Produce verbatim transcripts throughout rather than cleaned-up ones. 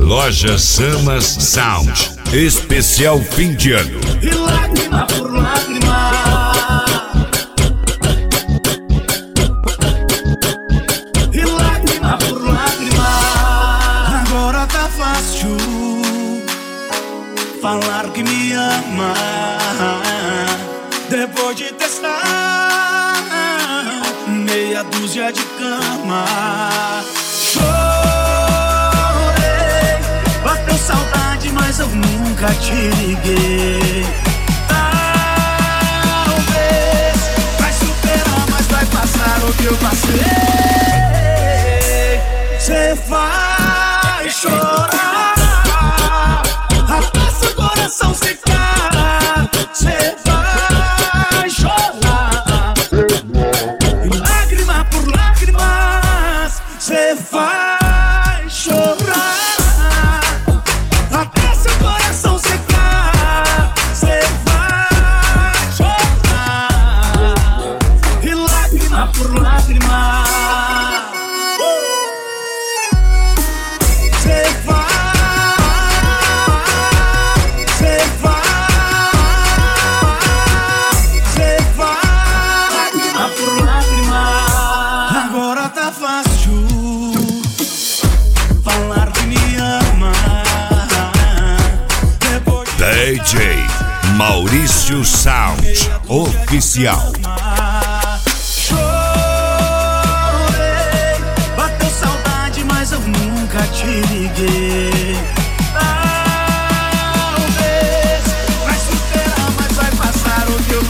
Loja Samas Sound, especial fim de ano. E lágrima por lágrima, e lágrima por lágrima. Agora tá fácil falar que me ama, depois de testar meia dúzia de cama. Chorei, bateu saudade, mas eu nunca te liguei. Talvez vai superar, mas vai passar o que eu passei. Cê vai chorar até seu coração secar. Cê vai chorar, e lágrima por lágrimas. Cê vai chorar até seu coração secar. Cê vai chorar, e lágrima por lágrima. Cê vai, cê vai, cê vai, lágrima por lágrima. Agora tá fácil falar que me ama, depois de D J Maurício Sound Oficial. Chorei, bateu saudade, mas eu nunca te liguei. Talvez vai superar, mas vai passar o que eu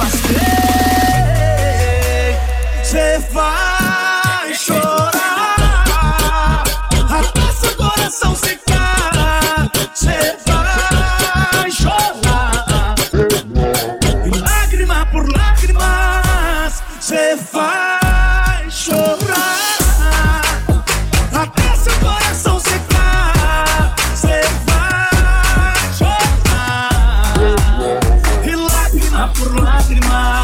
passei. Cê vai chorar até seu coração secar. Cê vai chorar, e lágrima por lágrimas. Cê vai chorar até seu coração secar. Cê vai chorar, e lágrima por lágrima.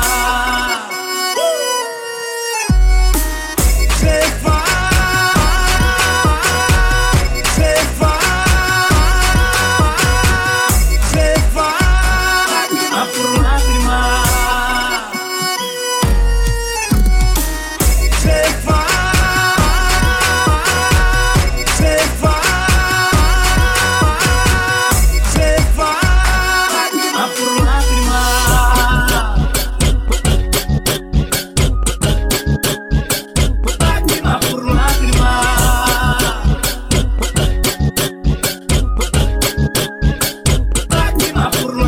Cê vai, cê vai, cê vai, lágrima por lágrima. Cê vai, cê vai, cê vai, lágrima por lágrima. Lágrima por lágrima, lágrima por lágrima.